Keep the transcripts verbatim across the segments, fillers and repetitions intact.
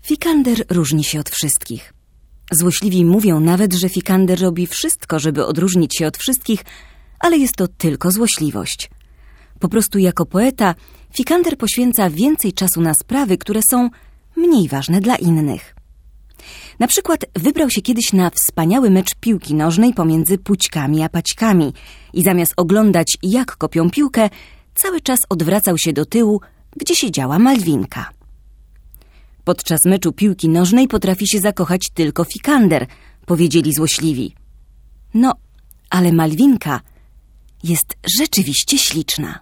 Fikander różni się od wszystkich. Złośliwi mówią nawet, że Fikander robi wszystko, żeby odróżnić się od wszystkich, ale jest to tylko złośliwość. Po prostu jako poeta Fikander poświęca więcej czasu na sprawy, które są mniej ważne dla innych. Na przykład wybrał się kiedyś na wspaniały mecz piłki nożnej pomiędzy Pućkami a Paćkami i zamiast oglądać, jak kopią piłkę, cały czas odwracał się do tyłu, gdzie siedziała Malwinka. Podczas meczu piłki nożnej potrafi się zakochać tylko Fikander, powiedzieli złośliwi. No, ale Malwinka jest rzeczywiście śliczna.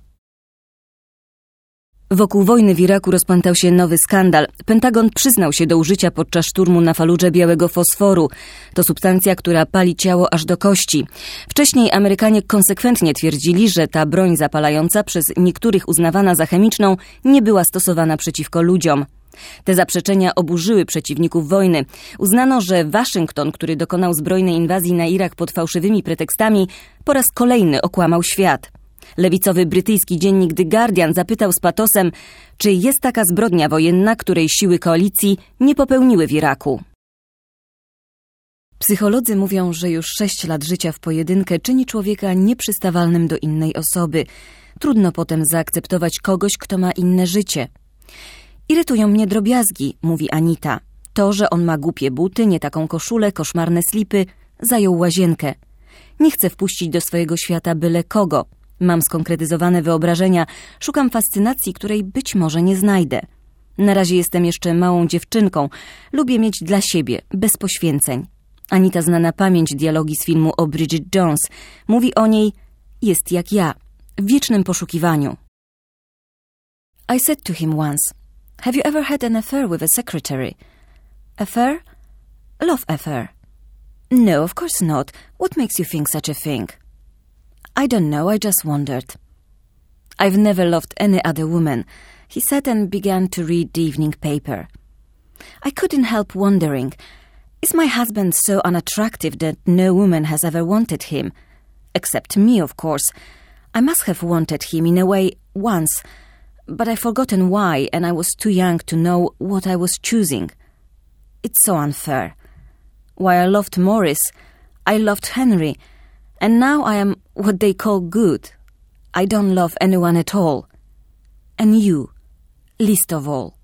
Wokół wojny w Iraku rozpętał się nowy skandal. Pentagon przyznał się do użycia podczas szturmu na Faludże białego fosforu. To substancja, która pali ciało aż do kości. Wcześniej Amerykanie konsekwentnie twierdzili, że ta broń zapalająca, przez niektórych uznawana za chemiczną, nie była stosowana przeciwko ludziom. Te zaprzeczenia oburzyły przeciwników wojny. Uznano, że Waszyngton, który dokonał zbrojnej inwazji na Irak pod fałszywymi pretekstami, po raz kolejny okłamał świat. Lewicowy brytyjski dziennik The Guardian zapytał z patosem, czy jest taka zbrodnia wojenna, której siły koalicji nie popełniły w Iraku. Psycholodzy mówią, że już sześć lat życia w pojedynkę czyni człowieka nieprzystawalnym do innej osoby. Trudno potem zaakceptować kogoś, kto ma inne życie. Irytują mnie drobiazgi, mówi Anita. To, że on ma głupie buty, nie taką koszulę, koszmarne slipy, zajął łazienkę. Nie chcę wpuścić do swojego świata byle kogo. Mam skonkretyzowane wyobrażenia, szukam fascynacji, której być może nie znajdę. Na razie jestem jeszcze małą dziewczynką. Lubię mieć dla siebie, bez poświęceń. Anita zna na pamięć dialogi z filmu o Bridget Jones. Mówi o niej, jest jak ja, w wiecznym poszukiwaniu. I said to him once, have you ever had an affair with a secretary? Affair? Love affair. No, of course not. What makes you think such a thing? I don't know, I just wondered. I've never loved any other woman, he said and began to read the evening paper. I couldn't help wondering, is my husband so unattractive that no woman has ever wanted him? Except me, of course. I must have wanted him in a way once, but I've forgotten why, and I was too young to know what I was choosing. It's so unfair. While I loved Morris, I loved Henry, and now I am what they call good. I don't love anyone at all. And you, least of all.